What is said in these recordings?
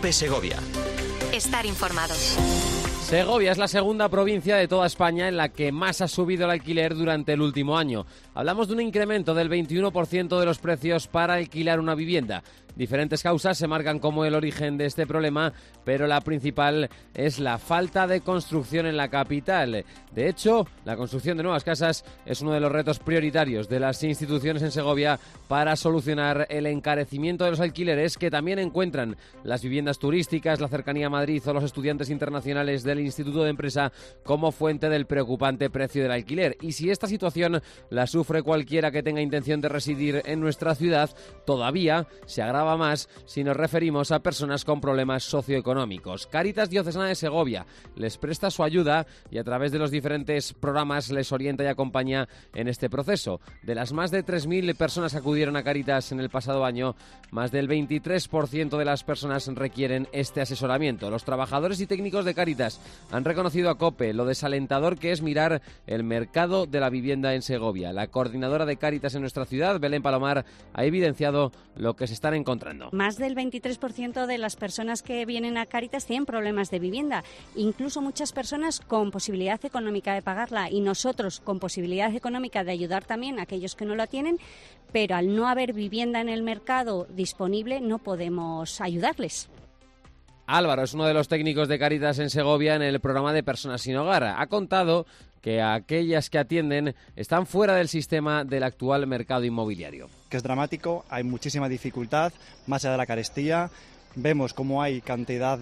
COPE Segovia. Estar informado. Segovia es la segunda provincia de toda España en la que más ha subido el alquiler durante el último año. Hablamos de un incremento del 21% de los precios para alquilar una vivienda. Diferentes causas se marcan como el origen de este problema, pero la principal es la falta de construcción en la capital. De hecho, la construcción de nuevas casas es uno de los retos prioritarios de las instituciones en Segovia para solucionar el encarecimiento de los alquileres que también encuentran las viviendas turísticas, la cercanía a Madrid o los estudiantes internacionales del Instituto de Empresa como fuente del preocupante precio del alquiler. Y si esta situación la sufre cualquiera que tenga intención de residir en nuestra ciudad, todavía se agrava más si nos referimos a personas con problemas socioeconómicos. Cáritas Diocesana de Segovia les presta su ayuda y a través de los diferentes programas les orienta y acompaña en este proceso. De las más de 3.000 personas que acudieron a Cáritas en el pasado año, más del 23% de las personas requieren este asesoramiento. Los trabajadores y técnicos de Cáritas han reconocido a COPE lo desalentador que es mirar el mercado de la vivienda en Segovia. La coordinadora de Cáritas en nuestra ciudad, Belén Palomar, ha evidenciado lo que se están encontrando. Más del 23% de las personas que vienen a Cáritas tienen problemas de vivienda, incluso muchas personas con posibilidad económica de pagarla y nosotros con posibilidad económica de ayudar también a aquellos que no la tienen, pero al no haber vivienda en el mercado disponible no podemos ayudarles. Álvaro es uno de los técnicos de Cáritas en Segovia en el programa de Personas sin Hogar. Ha contado que aquellas que atienden están fuera del sistema del actual mercado inmobiliario. Que es dramático, hay muchísima dificultad, más allá de la carestía. Vemos cómo hay cantidad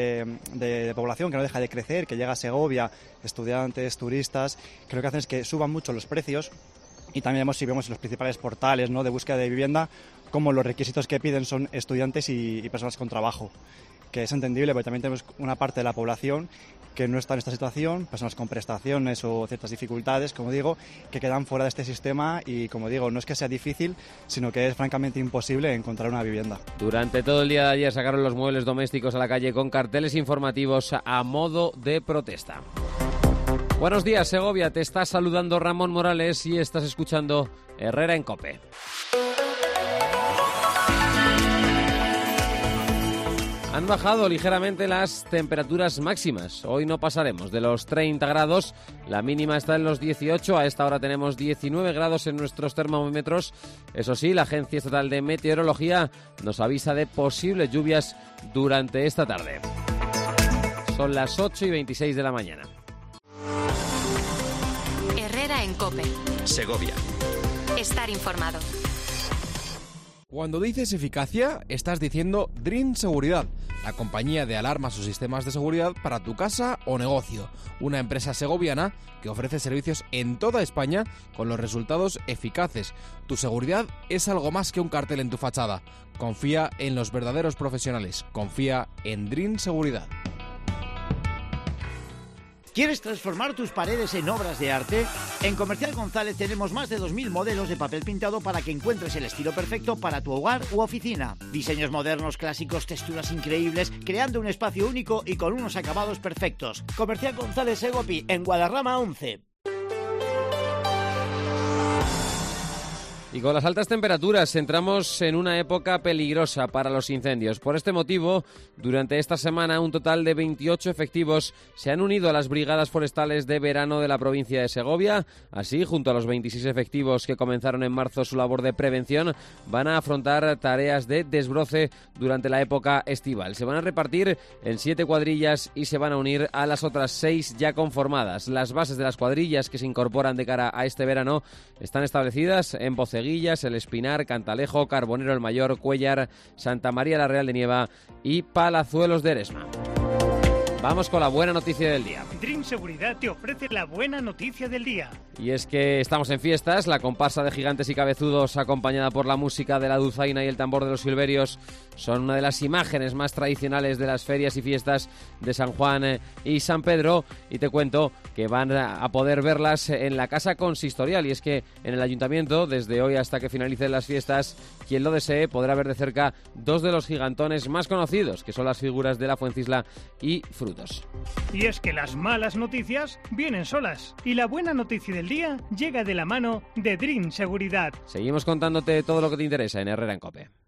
de población que no deja de crecer, que llega a Segovia, estudiantes, turistas, que lo que hacen es que suban mucho los precios. Y también vemos en los principales portales, ¿no?, de búsqueda de vivienda, como los requisitos que piden son estudiantes y personas con trabajo. Que es entendible, porque también tenemos una parte de la población que no está en esta situación, personas con prestaciones o ciertas dificultades, como digo, que quedan fuera de este sistema y, como digo, no es que sea difícil, sino que es francamente imposible encontrar una vivienda. Durante todo el día de ayer sacaron los muebles domésticos a la calle con carteles informativos a modo de protesta. Buenos días, Segovia, te está saludando Ramón Morales y estás escuchando Herrera en COPE. Han bajado ligeramente las temperaturas máximas. Hoy no pasaremos de los 30 grados. La mínima está en los 18. A esta hora tenemos 19 grados en nuestros termómetros. Eso sí, la Agencia Estatal de Meteorología nos avisa de posibles lluvias durante esta tarde. Son las 8:26 de la mañana. Herrera en COPE. Segovia. Estar informado. Cuando dices eficacia, estás diciendo Dream Seguridad, la compañía de alarmas o sistemas de seguridad para tu casa o negocio. Una empresa segoviana que ofrece servicios en toda España con los resultados eficaces. Tu seguridad es algo más que un cartel en tu fachada. Confía en los verdaderos profesionales. Confía en Dream Seguridad. ¿Quieres transformar tus paredes en obras de arte? En Comercial González tenemos más de 2.000 modelos de papel pintado para que encuentres el estilo perfecto para tu hogar u oficina. Diseños modernos, clásicos, texturas increíbles, creando un espacio único y con unos acabados perfectos. Comercial González Segopi, en Guadarrama 11. Y con las altas temperaturas entramos en una época peligrosa para los incendios. Por este motivo, durante esta semana un total de 28 efectivos se han unido a las brigadas forestales de verano de la provincia de Segovia. Así, junto a los 26 efectivos que comenzaron en marzo su labor de prevención, van a afrontar tareas de desbroce durante la época estival. Se van a repartir en 7 cuadrillas y se van a unir a las otras 6 ya conformadas. Las bases de las cuadrillas que se incorporan de cara a este verano están establecidas en Poceguillas, El Espinar, Cantalejo, Carbonero el Mayor, Cuéllar, Santa María la Real de Nieva y Palazuelos de Eresma. Vamos con la buena noticia del día. Dream Seguridad te ofrece la buena noticia del día. Y es que estamos en fiestas, la comparsa de gigantes y cabezudos acompañada por la música de la dulzaina y el tambor de los silverios son una de las imágenes más tradicionales de las ferias y fiestas de San Juan y San Pedro, y te cuento que van a poder verlas en la Casa Consistorial, y es que en el Ayuntamiento, desde hoy hasta que finalicen las fiestas, quien lo desee podrá ver de cerca 2 de los gigantones más conocidos, que son las figuras de la Fuencisla y Frutos. Y es que las malas noticias vienen solas, y la buena noticia del día llega de la mano de Dream Seguridad. Seguimos contándote todo lo que te interesa en Herrera en COPE.